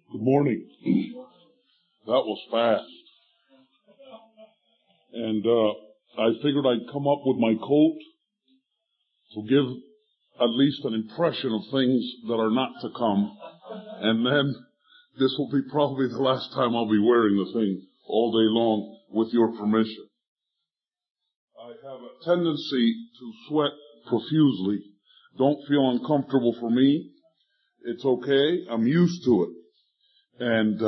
Good morning. That was fast. And I figured I'd come up with my coat to give at least an impression of things that are not to come. And then this will be probably the last time I'll be wearing the thing all day long, with your permission. I have a tendency to sweat profusely. Don't feel uncomfortable for me. It's okay. I'm used to it. And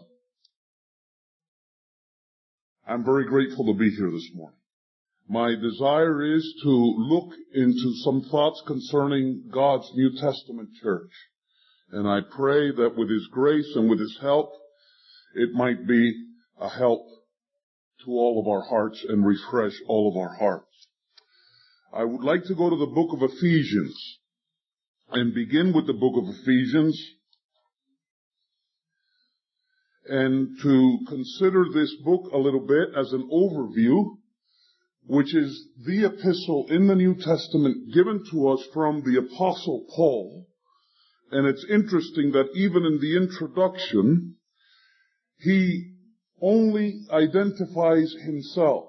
I'm very grateful to be here this morning. My desire is to look into some thoughts concerning God's New Testament church. And I pray that with His grace and with His help, it might be a help to all of our hearts and refresh all of our hearts. I would like to go to the book of Ephesians and begin with the book of Ephesians, and to consider this book a little bit as an overview, which is the epistle in the New Testament given to us from the Apostle Paul. And it's interesting that even in the introduction, he only identifies himself,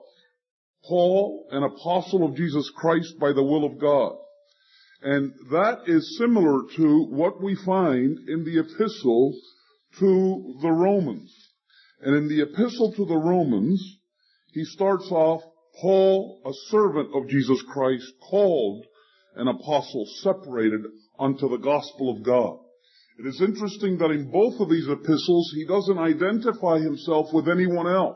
Paul, an apostle of Jesus Christ by the will of God. And that is similar to what we find in the epistle to the Romans. And in the epistle to the Romans, he starts off, Paul, a servant of Jesus Christ, called an apostle, separated unto the gospel of God. It is interesting that in both of these epistles, he doesn't identify himself with anyone else,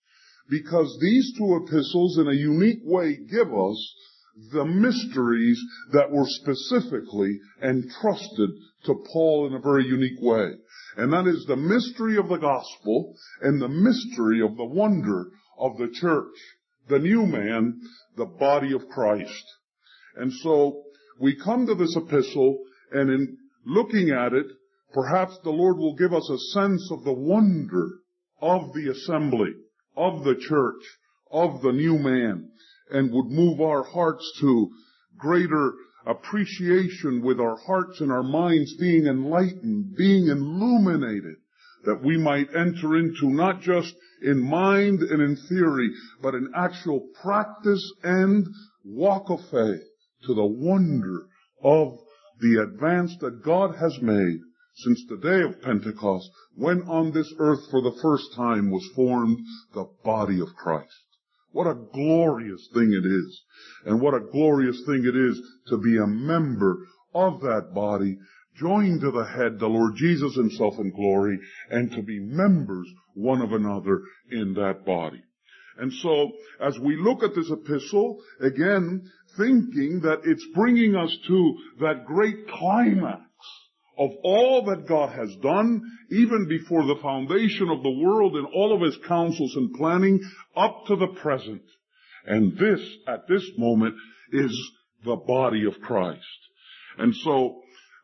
because these two epistles in a unique way give us the mysteries that were specifically entrusted to Paul in a very unique way. And that is the mystery of the gospel and the mystery of the wonder of the church, the new man, the body of Christ. And so we come to this epistle, and in looking at it, perhaps the Lord will give us a sense of the wonder of the assembly, of the church, of the new man, and would move our hearts to greater appreciation, with our hearts and our minds being enlightened, being illuminated, that we might enter into, not just in mind and in theory, but in actual practice and walk of faith, to the wonder of the advance that God has made since the day of Pentecost, when on this earth for the first time was formed the body of Christ. What a glorious thing it is. And what a glorious thing it is to be a member of that body, joined to the head, the Lord Jesus himself in glory, and to be members one of another in that body. And so, as we look at this epistle, again, thinking that it's bringing us to that great climax of all that God has done, even before the foundation of the world and all of His counsels and planning, up to the present. And this, at this moment, is the body of Christ. And so,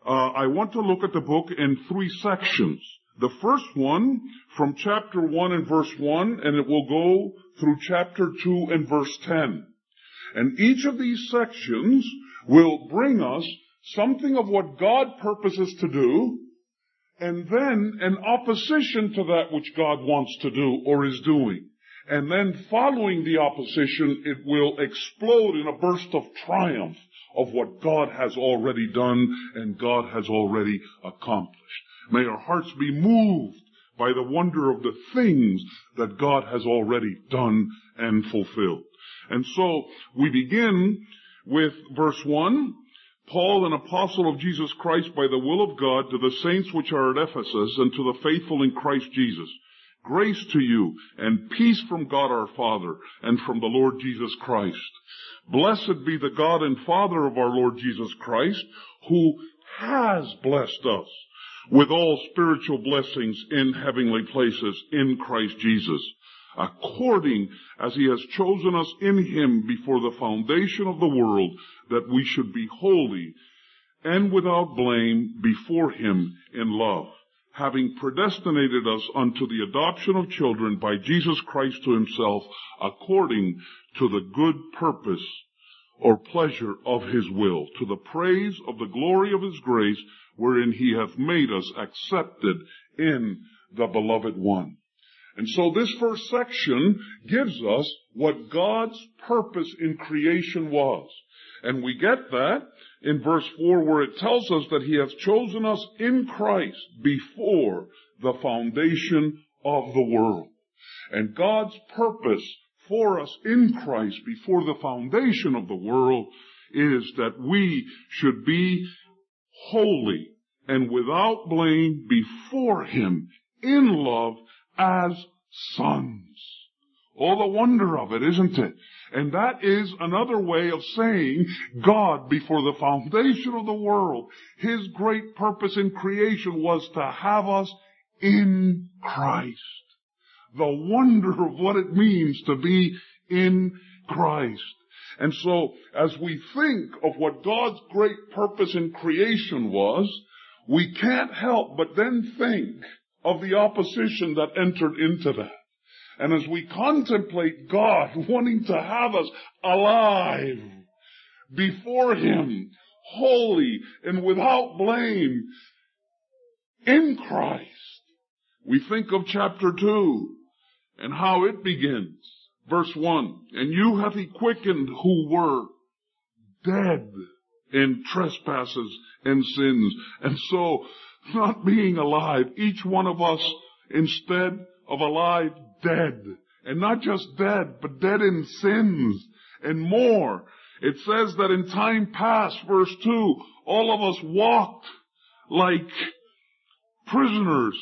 I want to look at the book in three sections. The first one, from chapter 1 and verse 1, and it will go through chapter 2 and verse 10. And each of these sections will bring us something of what God purposes to do, and then an opposition to that which God wants to do or is doing. And then following the opposition, it will explode in a burst of triumph of what God has already done and God has already accomplished. May our hearts be moved by the wonder of the things that God has already done and fulfilled. And so we begin with verse 1. Paul, an apostle of Jesus Christ by the will of God, to the saints which are at Ephesus, and to the faithful in Christ Jesus. Grace to you, and peace from God our Father, and from the Lord Jesus Christ. Blessed be the God and Father of our Lord Jesus Christ, who has blessed us with all spiritual blessings in heavenly places in Christ Jesus, according as He has chosen us in Him before the foundation of the world, that we should be holy and without blame before Him in love, having predestinated us unto the adoption of children by Jesus Christ to Himself, according to the good purpose or pleasure of His will, to the praise of the glory of His grace, wherein He hath made us accepted in the Beloved One. And so this first section gives us what God's purpose in creation was. And we get that in verse 4, where it tells us that He has chosen us in Christ before the foundation of the world. And God's purpose for us in Christ before the foundation of the world is that we should be holy and without blame before Him in love as sons. Oh, the wonder of it, isn't it? And that is another way of saying God, before the foundation of the world, His great purpose in creation was to have us in Christ. The wonder of what it means to be in Christ. And so, as we think of what God's great purpose in creation was, we can't help but then think of the opposition that entered into that. And as we contemplate God wanting to have us alive before Him, holy and without blame in Christ, we think of chapter 2 and how it begins. Verse 1, and you hath He quickened who were dead in trespasses and sins. And so, not being alive, each one of us, instead of alive, dead. And not just dead, but dead in sins and more. It says that in time past, verse 2, all of us walked like prisoners,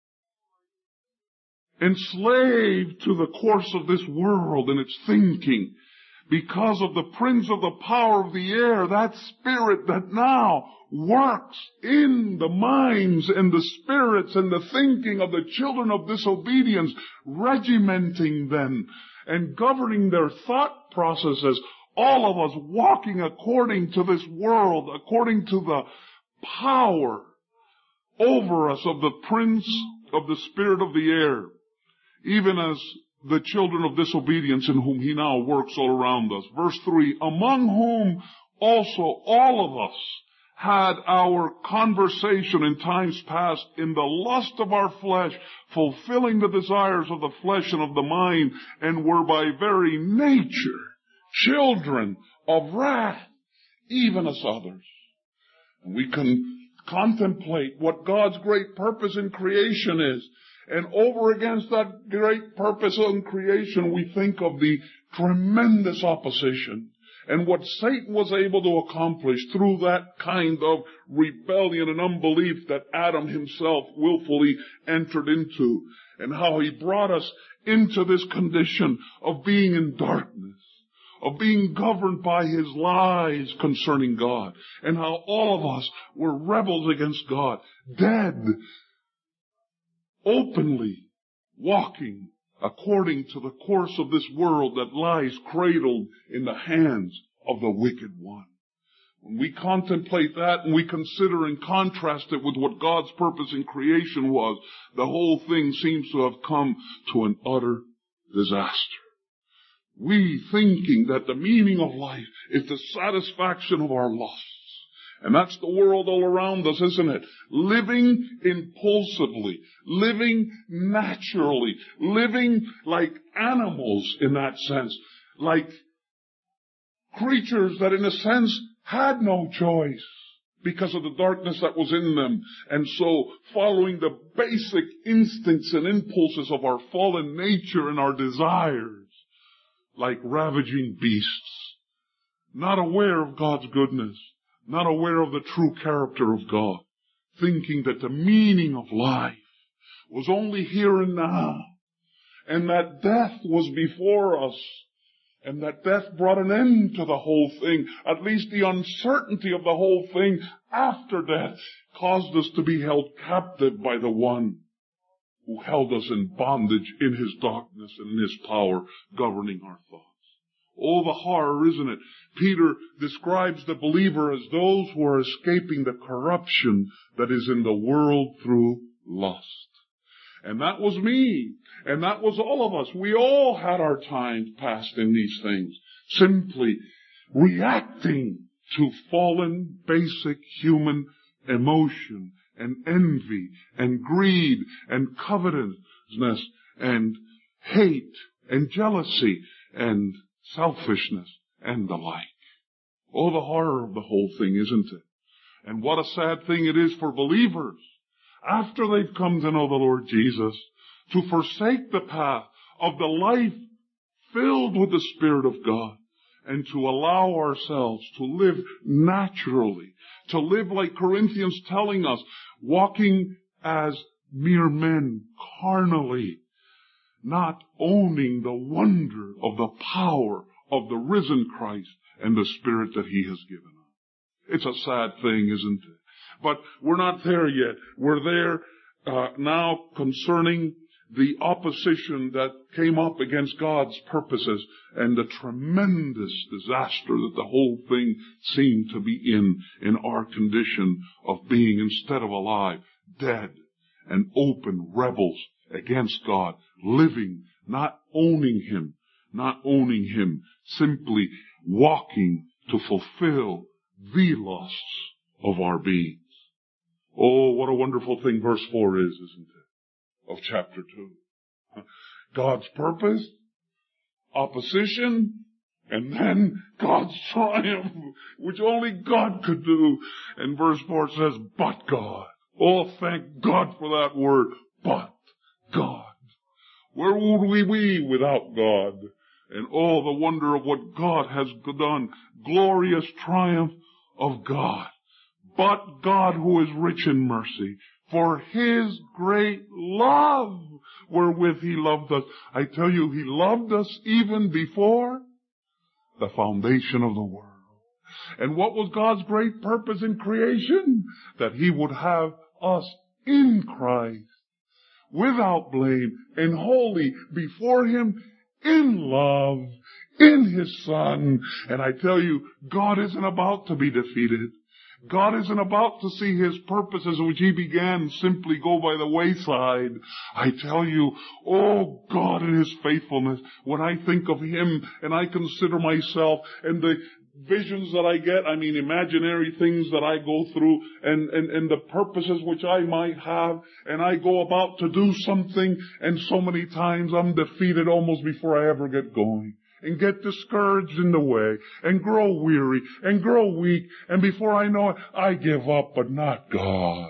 enslaved to the course of this world and its thinking, because of the prince of the power of the air, that spirit that now works in the minds and the spirits and the thinking of the children of disobedience, regimenting them and governing their thought processes. All of us walking according to this world, according to the power over us of the prince of the spirit of the air, even as the children of disobedience in whom He now works all around us. Verse 3, among whom also all of us had our conversation in times past in the lust of our flesh, fulfilling the desires of the flesh and of the mind, and were by very nature children of wrath, even as others. And we can contemplate what God's great purpose in creation is. And over against that great purpose in creation, we think of the tremendous opposition and what Satan was able to accomplish through that kind of rebellion and unbelief that Adam himself willfully entered into, and how he brought us into this condition of being in darkness, of being governed by his lies concerning God, and how all of us were rebels against God, dead, openly walking according to the course of this world that lies cradled in the hands of the wicked one. When we contemplate that and we consider and contrast it with what God's purpose in creation was, the whole thing seems to have come to an utter disaster. We thinking that the meaning of life is the satisfaction of our lusts. And that's the world all around us, isn't it? Living impulsively, living naturally, living like animals in that sense, like creatures that in a sense had no choice because of the darkness that was in them. And so following the basic instincts and impulses of our fallen nature and our desires, like ravaging beasts, not aware of God's goodness, not aware of the true character of God, thinking that the meaning of life was only here and now, and that death was before us, and that death brought an end to the whole thing. At least the uncertainty of the whole thing after death caused us to be held captive by the one who held us in bondage in his darkness and in his power, governing our thoughts. Oh, the horror, isn't it? Peter describes the believer as those who are escaping the corruption that is in the world through lust. And that was me. And that was all of us. We all had our times passed in these things, simply reacting to fallen, basic human emotion and envy and greed and covetousness and hate and jealousy and selfishness and the like. Oh, the horror of the whole thing, isn't it? And what a sad thing it is for believers, after they've come to know the Lord Jesus, to forsake the path of the life filled with the Spirit of God and to allow ourselves to live naturally, to live like Corinthians telling us, walking as mere men carnally, not owning the wonder of the power of the risen Christ and the Spirit that He has given us. It's a sad thing, isn't it? But we're not there yet. We're there now concerning the opposition that came up against God's purposes and the tremendous disaster that the whole thing seemed to be in our condition of being, instead of alive, dead and open rebels against God, living, not owning Him, simply walking to fulfill the lusts of our beings. Oh, what a wonderful thing verse 4 is, isn't it, of chapter 2. God's purpose, opposition, and then God's triumph, which only God could do. And verse 4 says, but God. Oh, thank God for that word, but God. Where would we be without God? And oh, the wonder of what God has done. Glorious triumph of God. But God, who is rich in mercy, for His great love wherewith He loved us. I tell you, He loved us even before the foundation of the world. And what was God's great purpose in creation? That He would have us in Christ, without blame and holy before Him, in love, in His Son. And I tell you, God isn't about to be defeated. God isn't about to see His purposes, which He began, simply go by the wayside. I tell you, oh, God in His faithfulness, when I think of Him and I consider myself and the visions that I get, imaginary things that I go through and the purposes which I might have, and I go about to do something, and so many times I'm defeated almost before I ever get going. And get discouraged in the way, and grow weary, and grow weak, and before I know it, I give up, but not God.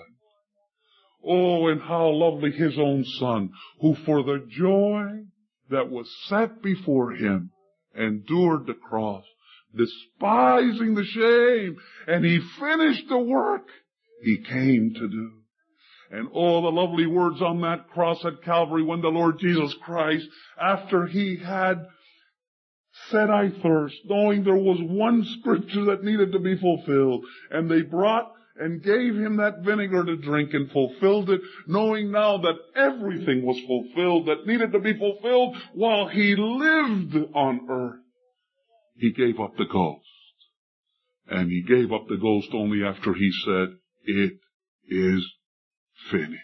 Oh, and how lovely His own Son, who for the joy that was set before Him, endured the cross, despising the shame, and He finished the work He came to do. And all the lovely words on that cross at Calvary when the Lord Jesus Christ, after He had said, I thirst, knowing there was one scripture that needed to be fulfilled. And they brought and gave Him that vinegar to drink and fulfilled it, knowing now that everything was fulfilled that needed to be fulfilled while He lived on earth. He gave up the ghost. And He gave up the ghost only after He said, it is finished.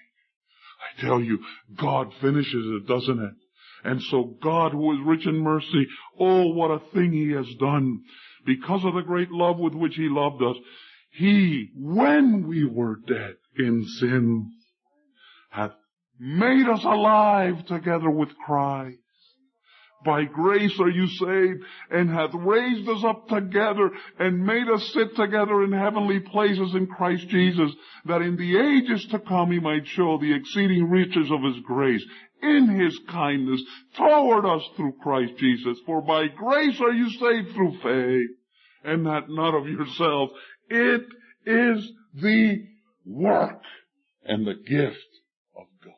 I tell you, God finishes it, doesn't it? And so God, who is rich in mercy, oh, what a thing He has done. Because of the great love with which He loved us, He, when we were dead in sin, hath made us alive together with Christ. By grace are you saved, and hath raised us up together, and made us sit together in heavenly places in Christ Jesus, that in the ages to come He might show the exceeding riches of His grace in His kindness toward us through Christ Jesus. For by grace are you saved through faith, and that not of yourselves. It is the work and the gift of God.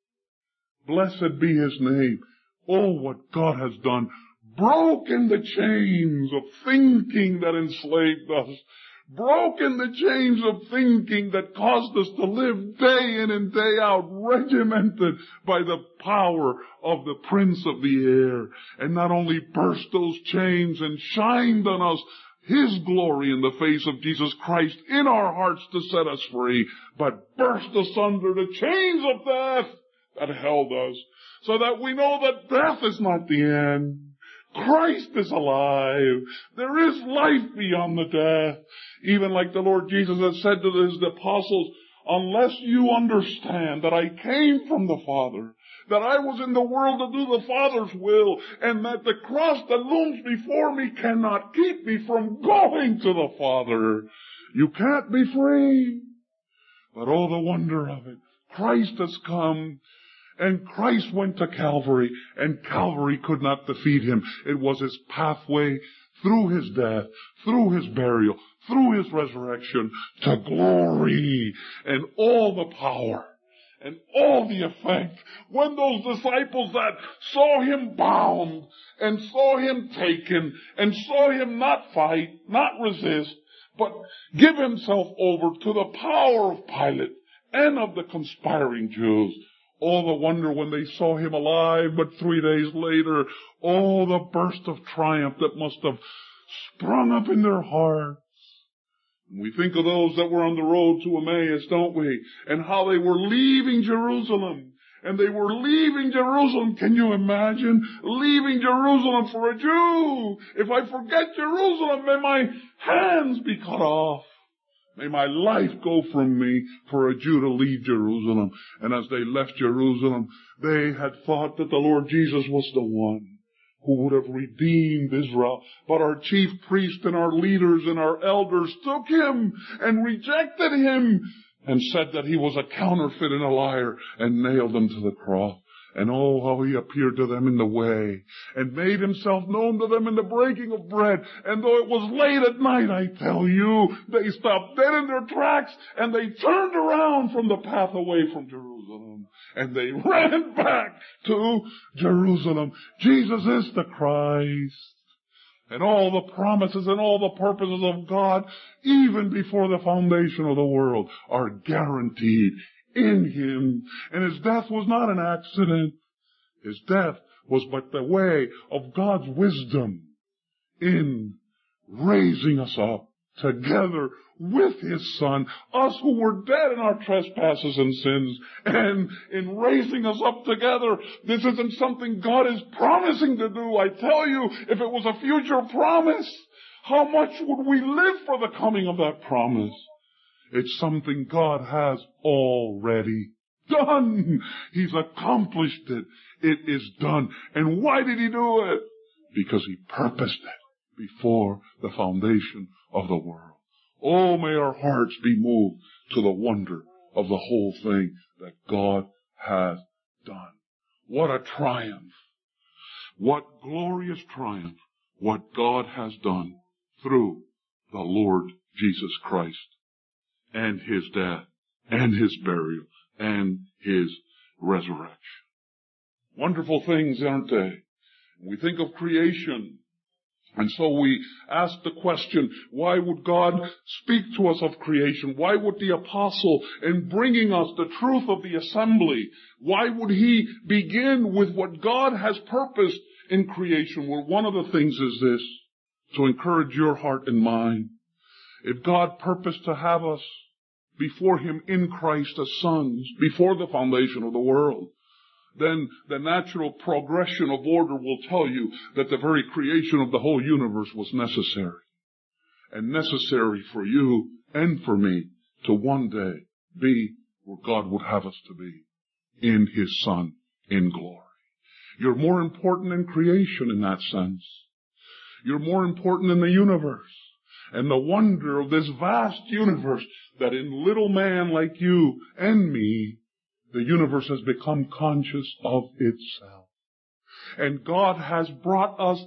Blessed be His name. Oh, what God has done. Broken the chains of thinking that enslaved us. Broken the chains of thinking that caused us to live day in and day out, regimented by the power of the Prince of the air. And not only burst those chains and shined on us His glory in the face of Jesus Christ in our hearts to set us free, but burst asunder the chains of death that held us, so that we know that death is not the end. Christ is alive. There is life beyond the death. Even like the Lord Jesus has said to His apostles, unless you understand that I came from the Father, that I was in the world to do the Father's will, and that the cross that looms before me cannot keep me from going to the Father, you can't be free. But oh, the wonder of it. Christ has come, and Christ went to Calvary, and Calvary could not defeat him. It was his pathway through his death, through his burial, through his resurrection, to glory and all the power and all the effect. When those disciples that saw him bound and saw him taken and saw him not fight, not resist, but give himself over to the power of Pilate and of the conspiring Jews, all the wonder when they saw him alive, but 3 days later, all the burst of triumph that must have sprung up in their hearts. We think of those that were on the road to Emmaus, don't we? And how they were leaving Jerusalem. And they were leaving Jerusalem. Can you imagine? Leaving Jerusalem for a Jew. If I forget Jerusalem, may my hands be cut off. May my life go from me for a Jew to leave Jerusalem. And as they left Jerusalem, they had thought that the Lord Jesus was the one who would have redeemed Israel. But our chief priests and our leaders and our elders took him and rejected him and said that he was a counterfeit and a liar and nailed him to the cross. And oh, how he appeared to them in the way and made himself known to them in the breaking of bread. And though it was late at night, I tell you, they stopped dead in their tracks and they turned around from the path away from Jerusalem. And they ran back to Jerusalem. Jesus is the Christ. And all the promises and all the purposes of God, even before the foundation of the world, are guaranteed in him. And his death was not an accident. His death was but the way of God's wisdom in raising us up together with his Son, us who were dead in our trespasses and sins, and in raising us up together. This isn't something God is promising to do. I tell you, if it was a future promise, how much would we live for the coming of that promise? It's something God has already done. He's accomplished it. It is done. And why did he do it? Because he purposed it before the foundation of the world. Oh, may our hearts be moved to the wonder of the whole thing that God has done. What a triumph. What glorious triumph. What God has done through the Lord Jesus Christ and his death and his burial and his resurrection. Wonderful things, aren't they? We think of creation. And so we ask the question, why would God speak to us of creation? Why would the apostle, in bringing us the truth of the assembly, why would he begin with what God has purposed in creation? Well, one of the things is this, to encourage your heart and mind. If God purposed to have us before him in Christ as sons, before the foundation of the world, then the natural progression of order will tell you that the very creation of the whole universe was necessary. And necessary for you and for me to one day be where God would have us to be, in his Son, in glory. You're more important in creation in that sense. You're more important in the universe. And the wonder of this vast universe, that in little man like you and me, the universe has become conscious of itself. And God has brought us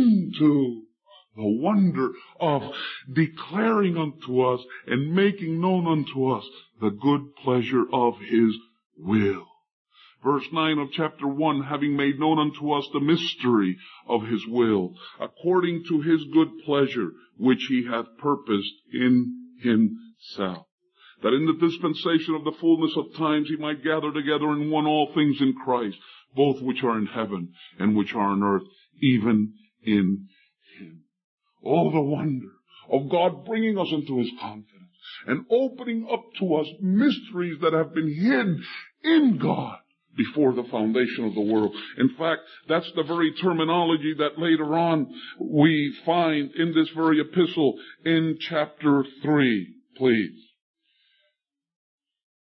into the wonder of declaring unto us and making known unto us the good pleasure of his will. Verse 9 of chapter 1, having made known unto us the mystery of his will, according to his good pleasure, which he hath purposed in himself, that in the dispensation of the fullness of times he might gather together in one all things in Christ, both which are in heaven and which are on earth, even in him. Oh, the wonder of God bringing us into his confidence and opening up to us mysteries that have been hid in God before the foundation of the world. In fact, that's the very terminology that later on we find in this very epistle in chapter 3. Please.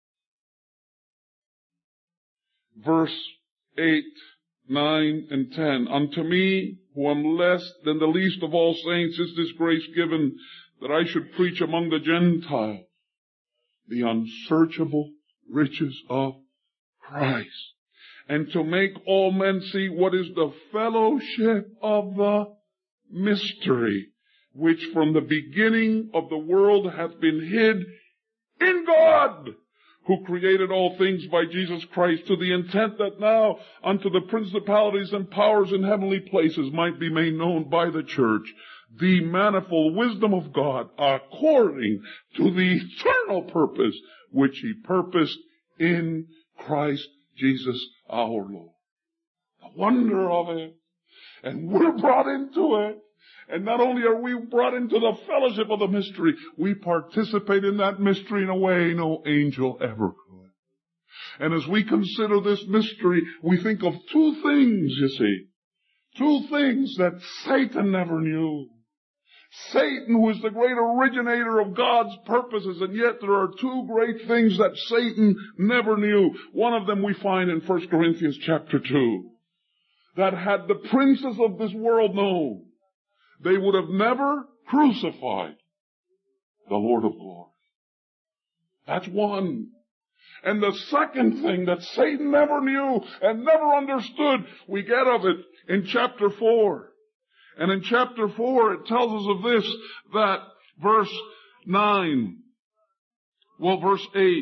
verse 8, 9, and 10. Unto me, who am less than the least of all saints, is this grace given, that I should preach among the Gentiles the unsearchable riches of Christ, and to make all men see what is the fellowship of the mystery, which from the beginning of the world hath been hid in God, who created all things by Jesus Christ, to the intent that now unto the principalities and powers in heavenly places might be made known by the church the manifold wisdom of God, according to the eternal purpose which He purposed in Christ Jesus our Lord. The wonder of it. And we're brought into it. And not only are we brought into the fellowship of the mystery, we participate in that mystery in a way no angel ever could. And as we consider this mystery, we think of two things, you see. Two things that Satan never knew. Satan, who is the great originator of God's purposes, and yet there are two great things that Satan never knew. One of them we find in 1 Corinthians chapter 2. That had the princes of this world known, they would have never crucified the Lord of glory. That's one. And the second thing that Satan never knew and never understood, we get of it in chapter 4. And in chapter 4 it tells us of this, that verse 8.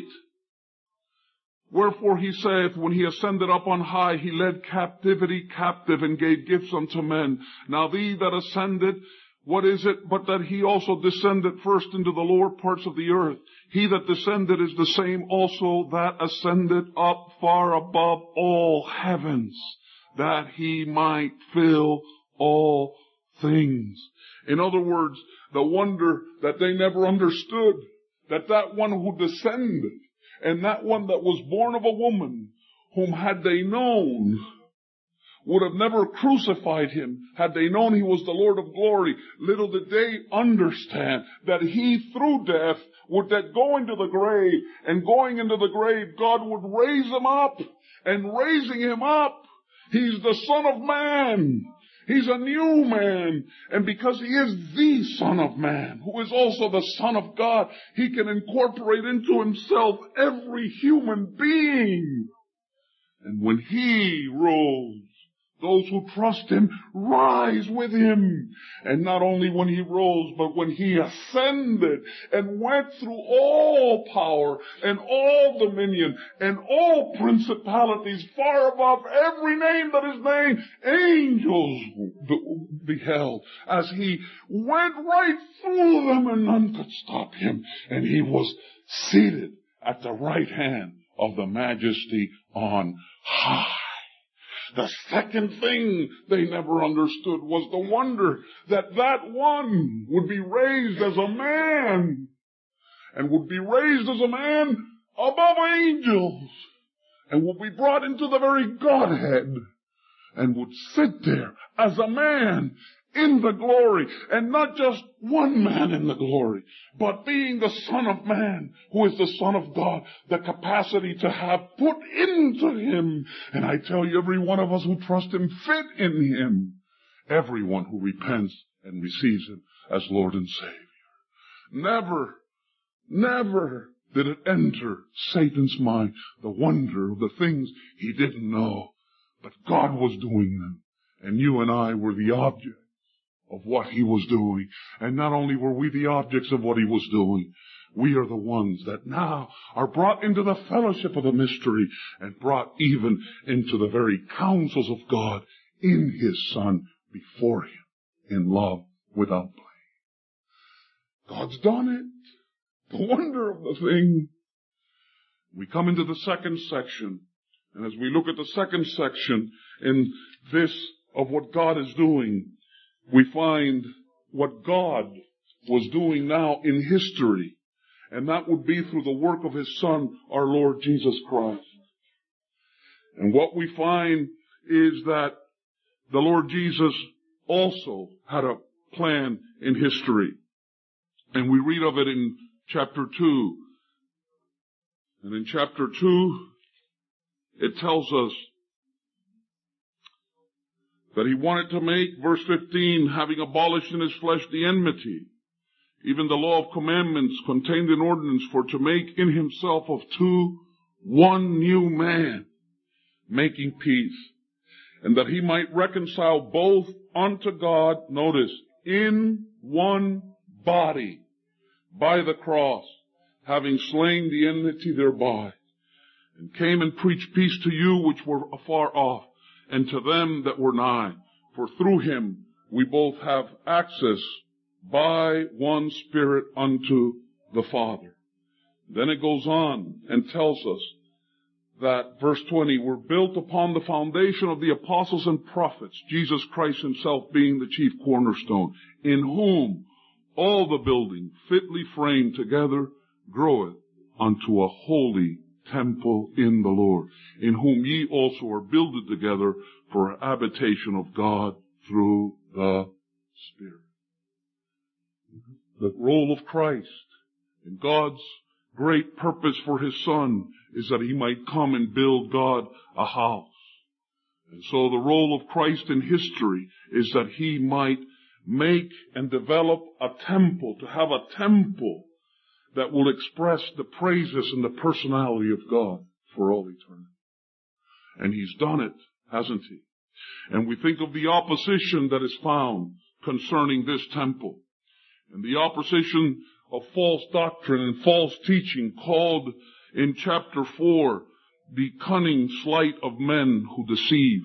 Wherefore he saith, when he ascended up on high, he led captivity captive and gave gifts unto men. Now thee that ascended, what is it but that he also descended first into the lower parts of the earth? He that descended is the same also that ascended up far above all heavens, that he might fill all things. In other words, the wonder that they never understood, that one who descended, and that one that was born of a woman, whom had they known, would have never crucified him, had they known he was the Lord of glory. Little did they understand that he, through death, would then go into the grave, and going into the grave, God would raise him up, and raising him up, he's the Son of Man. He's a new man. And because he is the Son of Man, who is also the Son of God, he can incorporate into himself every human being. And when he rose, those who trust him rise with him. And not only when he rose, but when he ascended and went through all power and all dominion and all principalities far above every name that is named, angels beheld as he went right through them and none could stop him. And he was seated at the right hand of the Majesty on high. The second thing they never understood was the wonder that one would be raised as a man, and would be raised as a man above angels, and would be brought into the very Godhead, and would sit there as a man in the glory, and not just one man in the glory, but being the Son of Man, who is the Son of God, the capacity to have put into him. And I tell you, every one of us who trust him fit in him. Everyone who repents and receives him as Lord and Savior. Never did it enter Satan's mind, the wonder of the things he didn't know. But God was doing them, and you and I were the object of what he was doing. And not only were we the objects of what he was doing, we are the ones that now are brought into the fellowship of the mystery, and brought even into the very counsels of God in his Son before him in love without blame. God's done it. The wonder of the thing. We come into the second section, and as we look at the second section in this of what God is doing, we find what God was doing now in history, and that would be through the work of his Son, our Lord Jesus Christ. And what we find is that the Lord Jesus also had a plan in history. And we read of it in chapter 2. And in chapter 2, it tells us that he wanted to make, verse 15, having abolished in his flesh the enmity, even the law of commandments contained in ordinance, for to make in himself of two one new man, making peace, and that he might reconcile both unto God, notice, in one body by the cross, having slain the enmity thereby, and came and preached peace to you which were afar off, and to them that were nigh. For through him we both have access by one Spirit unto the Father. Then it goes on and tells us that, verse 20, we're built upon the foundation of the apostles and prophets, Jesus Christ himself being the chief cornerstone, in whom all the building fitly framed together groweth unto a holy temple in the Lord, in whom ye also are builded together for a habitation of God through the Spirit. The role of Christ and God's great purpose for his Son is that he might come and build God a house. And so the role of Christ in history is that he might make and develop a temple, to have a temple that will express the praises and the personality of God for all eternity. And he's done it, hasn't he? And we think of the opposition that is found concerning this temple, and the opposition of false doctrine and false teaching, called in chapter 4 the cunning sleight of men who deceive.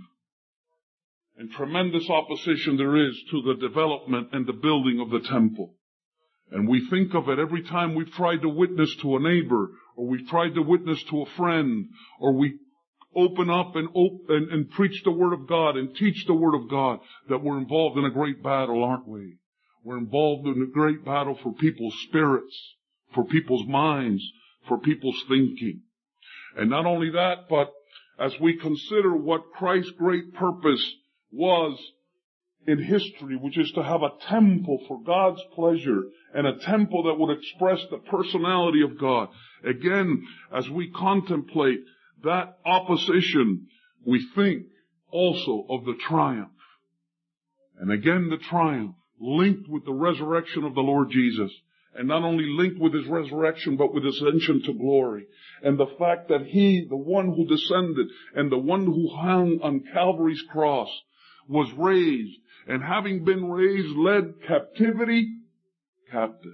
And tremendous opposition there is to the development and the building of the temple. And we think of it every time we've tried to witness to a neighbor, or we've tried to witness to a friend, or we open up and preach the Word of God and teach the Word of God, that we're involved in a great battle, aren't we? We're involved in a great battle for people's spirits, for people's minds, for people's thinking. And not only that, but as we consider what Christ's great purpose was in history, which is to have a temple for God's pleasure, and a temple that would express the personality of God. Again, as we contemplate that opposition, we think also of the triumph. And again, the triumph linked with the resurrection of the Lord Jesus. And not only linked with his resurrection, but with his ascension to glory. And the fact that he, the one who descended and the one who hung on Calvary's cross, was raised, and having been raised, led captivity captive.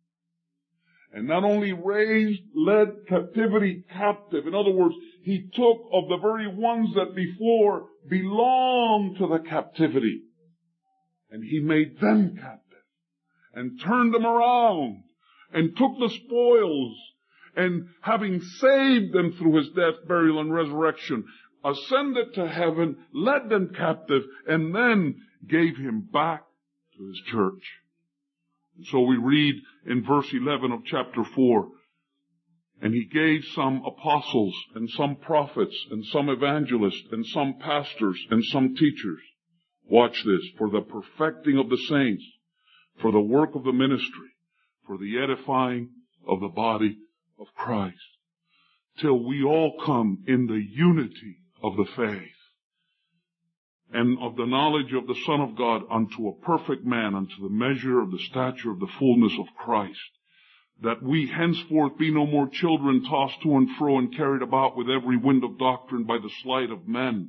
And not only raised, led captivity captive. In other words, he took of the very ones that before belonged to the captivity, and he made them captive, and turned them around, and took the spoils, and having saved them through his death, burial, and resurrection, ascended to heaven, led them captive, and then gave him back to his church. And so we read in verse 11 of chapter 4, and he gave some apostles, and some prophets, and some evangelists, and some pastors, and some teachers. Watch this, for the perfecting of the saints, for the work of the ministry, for the edifying of the body of Christ, till we all come in the unity of the faith and of the knowledge of the Son of God, unto a perfect man, unto the measure of the stature of the fullness of Christ, that we henceforth be no more children, tossed to and fro and carried about with every wind of doctrine by the sleight of men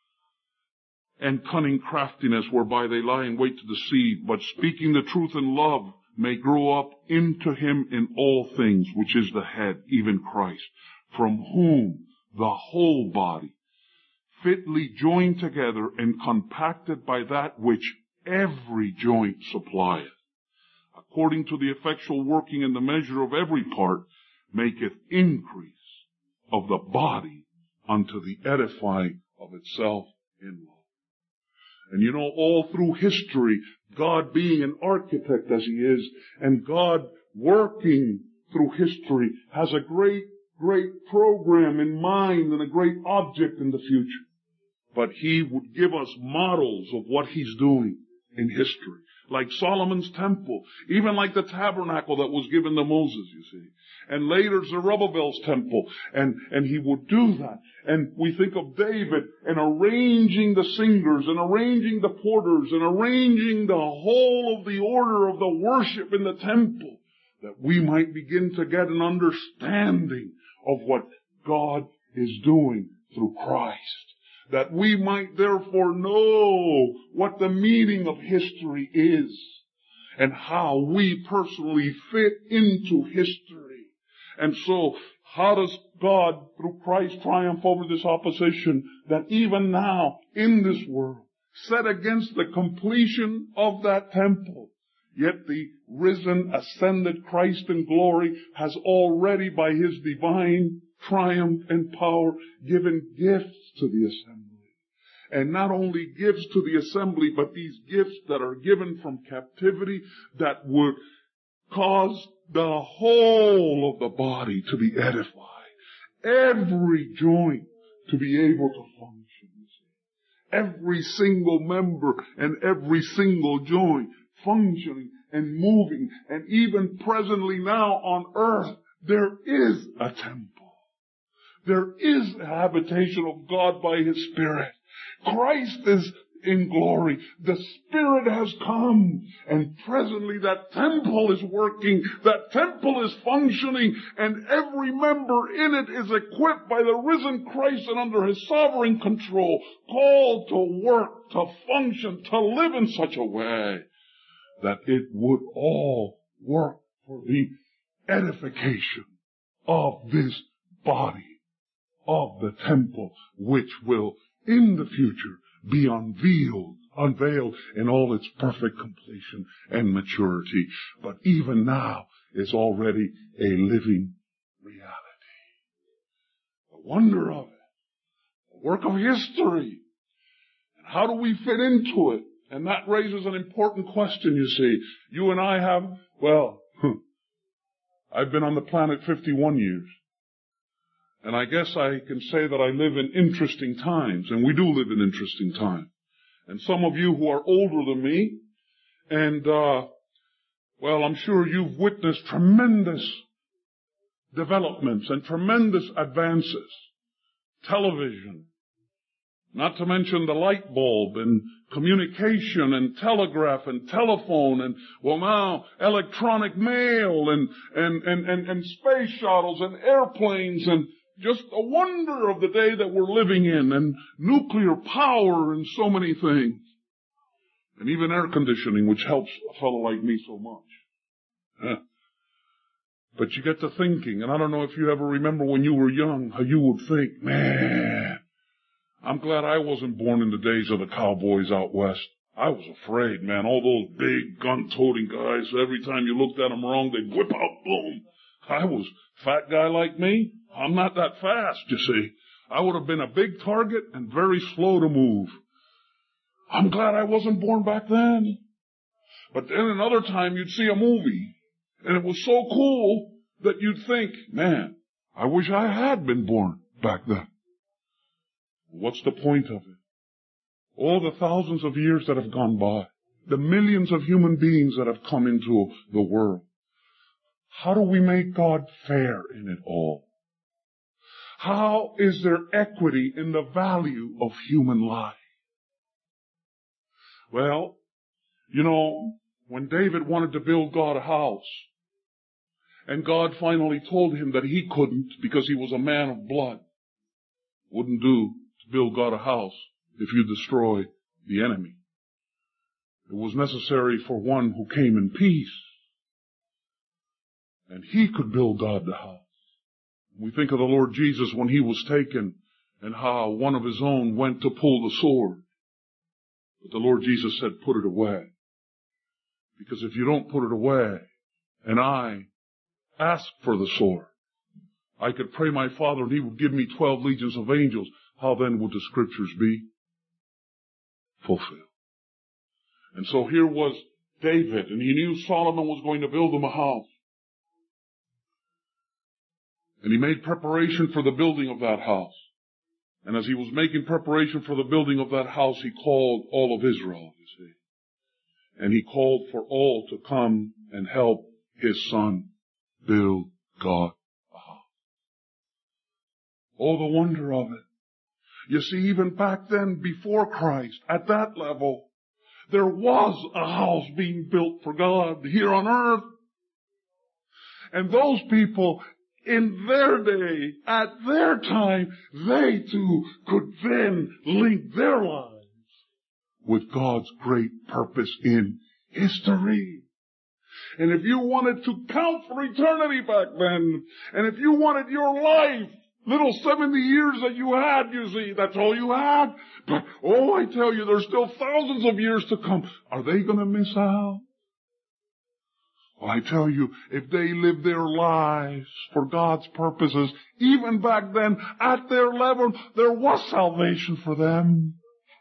and cunning craftiness, whereby they lie in wait to deceive, but speaking the truth in love may grow up into him in all things, which is the head, even Christ, from whom the whole body, fitly joined together and compacted by that which every joint supplieth, according to the effectual working in the measure of every part, maketh increase of the body unto the edifying of itself in love. And you know, all through history, God being an architect as he is, and God working through history, has a great program in mind and a great object in the future. But he would give us models of what he's doing in history. like Solomon's temple, even like the tabernacle that was given to Moses, you see. And later Zerubbabel's temple, and he would do that. And we think of David and arranging the singers and arranging the porters and arranging the whole of the order of the worship in the temple, that we might begin to get an understanding of what God is doing through Christ. That we might therefore know what the meaning of history is and how we personally fit into history. And so, how does God, through Christ, triumph over this opposition that even now, in this world, set against the completion of that temple, yet the risen, ascended Christ in glory has already, by His divine triumph and power, given gifts to the assembly. And not only gifts to the assembly, but these gifts that are given from captivity that would cause the whole of the body to be edified. Every joint to be able to function. Every single member and every single joint functioning and moving. And even presently now on earth, there is a temple. There is a habitation of God by His Spirit. Christ is in glory. The Spirit has come, and presently that temple is working, that temple is functioning, and every member in it is equipped by the risen Christ and under His sovereign control, called to work, to function, to live in such a way that it would all work for the edification of this body, of the temple, which will in the future be unveiled in all its perfect completion and maturity. But even now is already a living reality. The wonder of it, the work of history, and how do we fit into it? And that raises an important question, you see. You and I have, I've been on the planet 51 years. And I guess I can say that I live in interesting times, and we do live in interesting times. And some of you who are older than me, and, I'm sure you've witnessed tremendous developments and tremendous advances. Television, not to mention the light bulb and communication and telegraph and telephone and, now electronic mail and space shuttles and airplanes and just a wonder of the day that we're living in, and nuclear power and so many things. And even air conditioning, which helps a fellow like me so much. But you get to thinking, and I don't know if you ever remember when you were young, how you would think, man, I'm glad I wasn't born in the days of the cowboys out west. I was afraid, man. All those big gun-toting guys, every time you looked at them wrong, they'd whip out, boom. I was a fat guy like me. I'm not that fast, you see. I would have been a big target and very slow to move. I'm glad I wasn't born back then. But then another time you'd see a movie, and it was so cool that you'd think, man, I wish I had been born back then. What's the point of it? All the thousands of years that have gone by, the millions of human beings that have come into the world. How do we make God fair in it all? How is there equity in the value of human life? Well, when David wanted to build God a house, and God finally told him that he couldn't because he was a man of blood, wouldn't do to build God a house if you destroy the enemy. It was necessary for one who came in peace, and he could build God the house. We think of the Lord Jesus when He was taken and how one of His own went to pull the sword. But the Lord Jesus said, put it away. Because if you don't put it away, and I ask for the sword, I could pray my Father and He would give me 12 legions of angels. How then would the Scriptures be fulfilled? And so here was David, and he knew Solomon was going to build him a house. And he made preparation for the building of that house. And as he was making preparation for the building of that house, he called all of Israel, you see. And He called for all to come and help His Son build God a house. Oh, the wonder of it. You see, even back then, before Christ, at that level, there was a house being built for God here on earth. And those people, in their day, at their time, they too could then link their lives with God's great purpose in history. And if you wanted to count for eternity back then, and if you wanted your life, little 70 years that you had, you see, that's all you had. But, oh, I tell you, there's still thousands of years to come. Are they going to miss out? Well, I tell you, if they live their lives for God's purposes, even back then, at their level, there was salvation for them.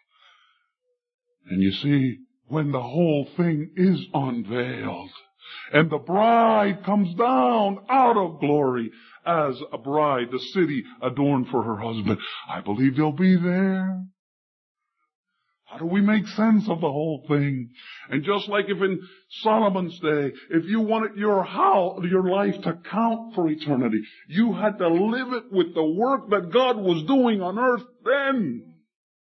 And you see, when the whole thing is unveiled, and the bride comes down out of glory as a bride, the city adorned for her husband, I believe they'll be there. How do we make sense of the whole thing? And just like if in Solomon's day, if you wanted your life to count for eternity, you had to live it with the work that God was doing on earth then.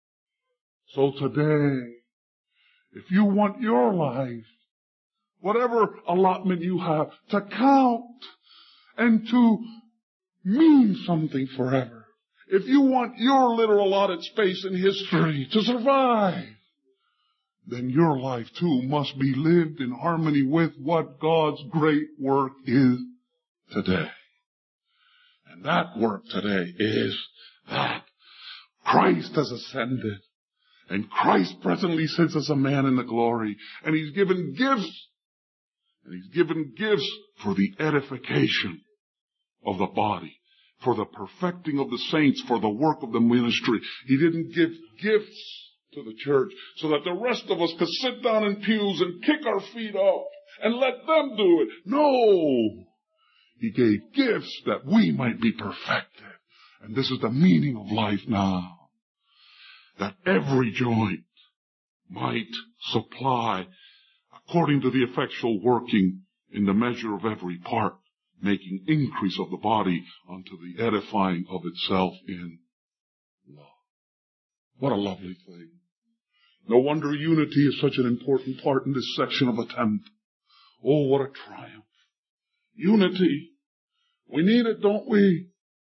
So today, if you want your life, whatever allotment you have, to count and to mean something forever, if you want your little allotted space in history to survive, then your life too must be lived in harmony with what God's great work is today. And that work today is that Christ has ascended, and Christ presently sits as a man in the glory, and He's given gifts, and He's given gifts for the edification of the body, for the perfecting of the saints, for the work of the ministry. He didn't give gifts to the church so that the rest of us could sit down in pews and kick our feet up and let them do it. No! He gave gifts that we might be perfected. And this is the meaning of life now. That every joint might supply according to the effectual working in the measure of every part, making increase of the body unto the edifying of itself in love. What a lovely thing. No wonder unity is such an important part in this section of a temple. Oh, what a triumph. Unity. We need it, don't we?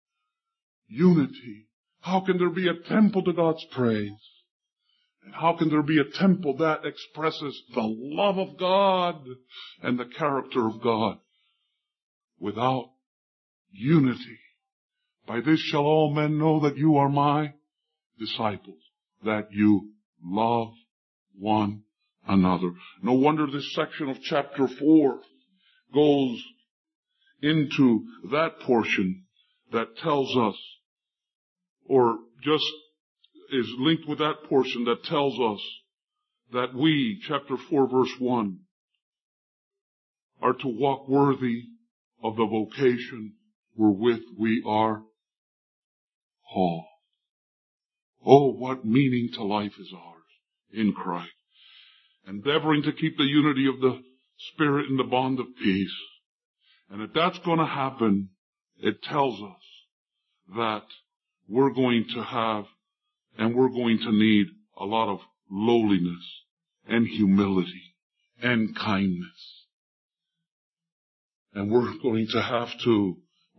Unity. How can there be a temple to God's praise? And how can there be a temple that expresses the love of God and the character of God without unity? By this shall all men know that you are my disciples, that you love one another. No wonder this section of chapter 4 goes into that portion that tells us, or just is linked with that portion that tells us that we, chapter 4 verse 1, are to walk worthy of the vocation wherewith we are called. Oh, what meaning to life is ours in Christ. Endeavoring to keep the unity of the Spirit in the bond of peace. And if that's going to happen, it tells us that we're going to have and we're going to need a lot of lowliness and humility and kindness. And we're going to have to,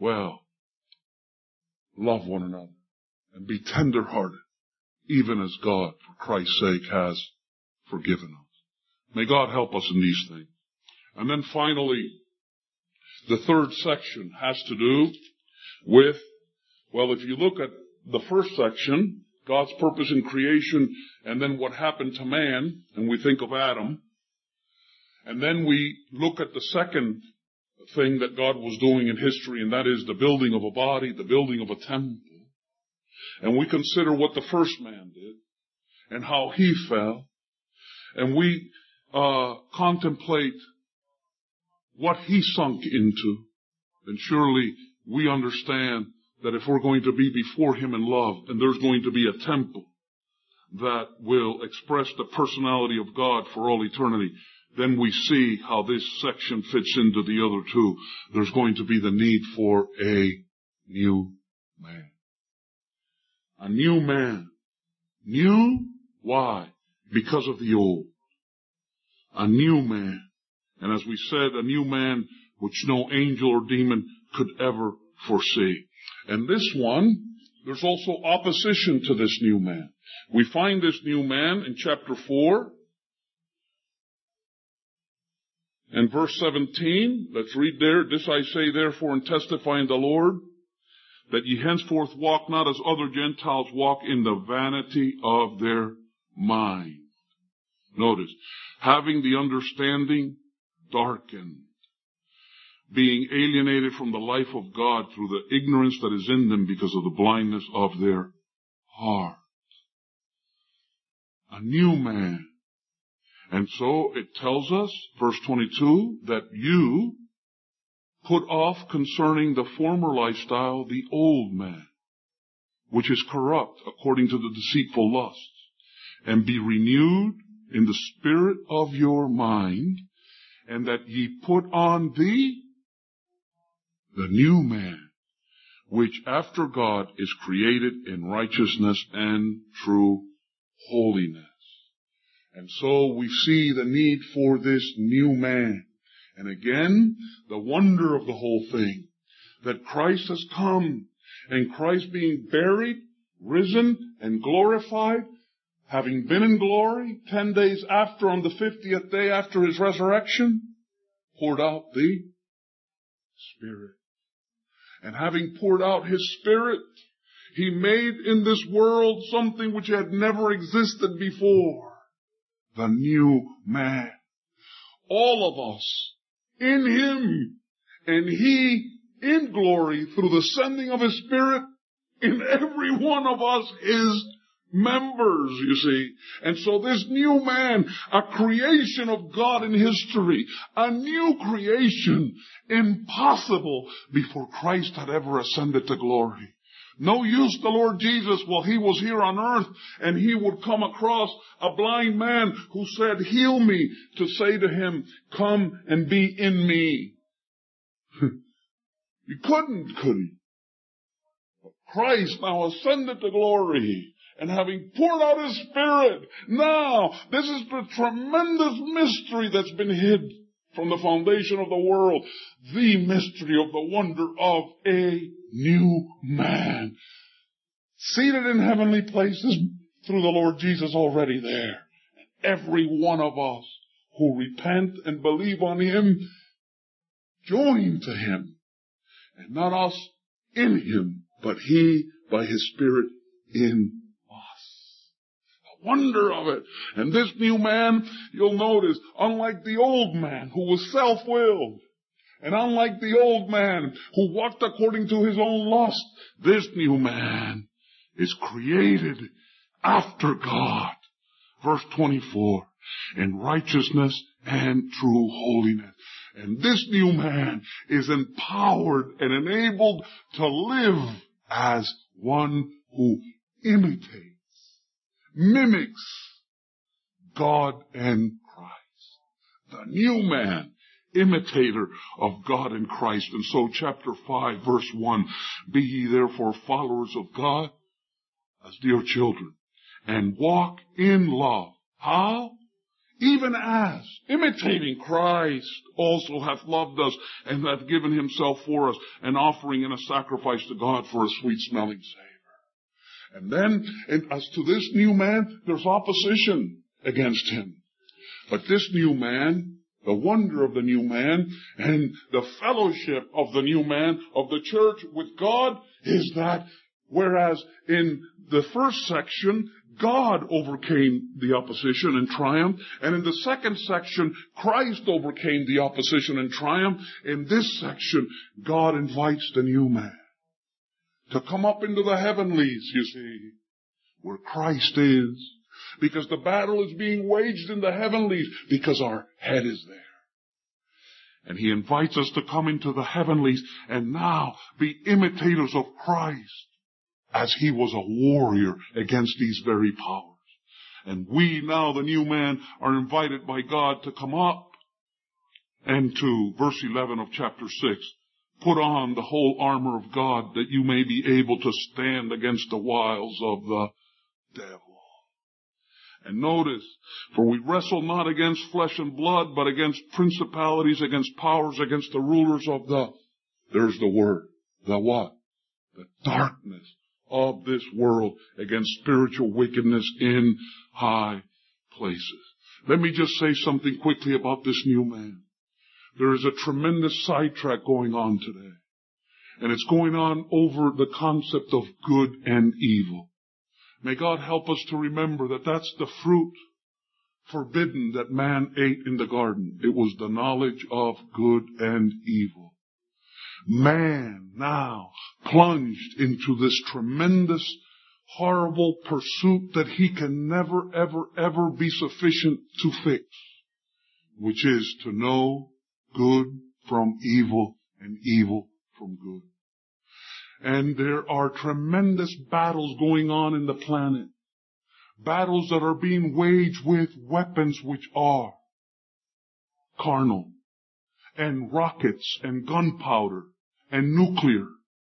love one another and be tender-hearted, even as God, for Christ's sake, has forgiven us. May God help us in these things. And then finally, the third section has to do with, if you look at the first section, God's purpose in creation, and then what happened to man, and we think of Adam, and then we look at the second thing that God was doing in history, and that is the building of a body, the building of a temple. And we consider what the first man did, and how he fell, and we contemplate what he sunk into, and surely we understand that if we're going to be before Him in love, and there's going to be a temple that will express the personality of God for all eternity, then we see how this section fits into the other two. There's going to be the need for a new man. A new man. New? Why? Because of the old. A new man. And as we said, a new man which no angel or demon could ever foresee. And this one, there's also opposition to this new man. We find this new man in chapter 4 and verse 17. Let's read there. This I say therefore and testify in the Lord, that ye henceforth walk not as other Gentiles walk, in the vanity of their mind. Notice, having the understanding darkened, being alienated from the life of God through the ignorance that is in them because of the blindness of their heart. A new man. And so it tells us, verse 22, that you put off concerning the former lifestyle the old man, which is corrupt according to the deceitful lusts, and be renewed in the spirit of your mind, and that ye put on the new man, which after God is created in righteousness and true holiness. And so we see the need for this new man. And again, the wonder of the whole thing, that Christ has come, and Christ being buried, risen, and glorified, having been in glory 10 days after, on the 50th day after his resurrection, poured out the Spirit. And having poured out his Spirit, he made in this world something which had never existed before. The new man. All of us in him, and he in glory through the sending of his Spirit in every one of us, his members, you see. And so this new man, a creation of God in history, a new creation, impossible before Christ had ever ascended to glory. No use the Lord Jesus while he was here on earth and he would come across a blind man who said, heal me, to say to him, come and be in me. He couldn't, could he? But Christ now ascended to glory, and having poured out his Spirit, now this is the tremendous mystery that's been hid from the foundation of the world. The mystery of the wonder of a new man. Seated in heavenly places through the Lord Jesus already there. Every one of us who repent and believe on him, join to him. And not us in him, but he by his Spirit in us. The wonder of it. And this new man, you'll notice, unlike the old man who was self-willed, and unlike the old man who walked according to his own lust, this new man is created after God. Verse 24, in righteousness and true holiness. And this new man is empowered and enabled to live as one who imitates, mimics God and Christ. The new man, imitator of God and Christ. And so chapter 5 verse 1, be ye therefore followers of God as dear children, and walk in love. How? Even as, imitating Christ also hath loved us, and hath given himself for us, an offering and a sacrifice to God for a sweet smelling savor. And then, as to this new man, there's opposition against him. But this new man, the wonder of the new man, and the fellowship of the new man, of the church with God, is that whereas in the first section, God overcame the opposition and triumphed. And in the second section, Christ overcame the opposition and triumphed. In this section, God invites the new man to come up into the heavenlies, you see, where Christ is. Because the battle is being waged in the heavenlies, because our head is there. And he invites us to come into the heavenlies and now be imitators of Christ, as he was a warrior against these very powers. And we now, the new man, are invited by God to come up. And to verse 11 of chapter 6, put on the whole armor of God that you may be able to stand against the wiles of the devil. And notice, for we wrestle not against flesh and blood, but against principalities, against powers, against the rulers of there's the word, the what? The darkness of this world, against spiritual wickedness in high places. Let me just say something quickly about this new man. There is a tremendous sidetrack going on today. And it's going on over the concept of good and evil. May God help us to remember that that's the fruit forbidden that man ate in the garden. It was the knowledge of good and evil. Man now plunged into this tremendous, horrible pursuit that he can never, ever, ever be sufficient to fix, which is to know good from evil and evil from good. And there are tremendous battles going on in the planet. Battles that are being waged with weapons which are carnal, and rockets and gunpowder and nuclear,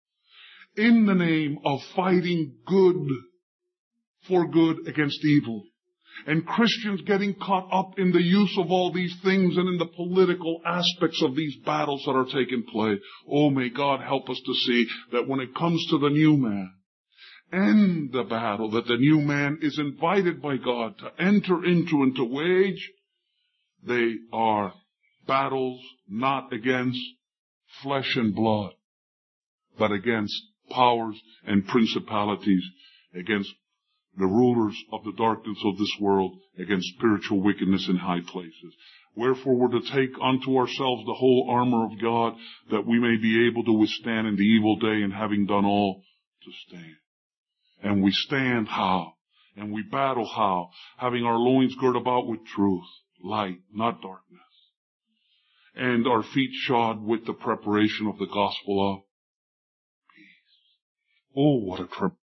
in the name of fighting good for good against evil. And Christians getting caught up in the use of all these things and in the political aspects of these battles that are taking place. Oh, may God help us to see that when it comes to the new man and the battle that the new man is invited by God to enter into and to wage, they are battles not against flesh and blood, but against powers and principalities, against the rulers of the darkness of this world, against spiritual wickedness in high places. Wherefore we're to take unto ourselves the whole armor of God, that we may be able to withstand in the evil day, and having done all, to stand. And we stand how? And we battle how? Having our loins girt about with truth, light, not darkness, and our feet shod with the preparation of the gospel of peace. Oh, what a tremendous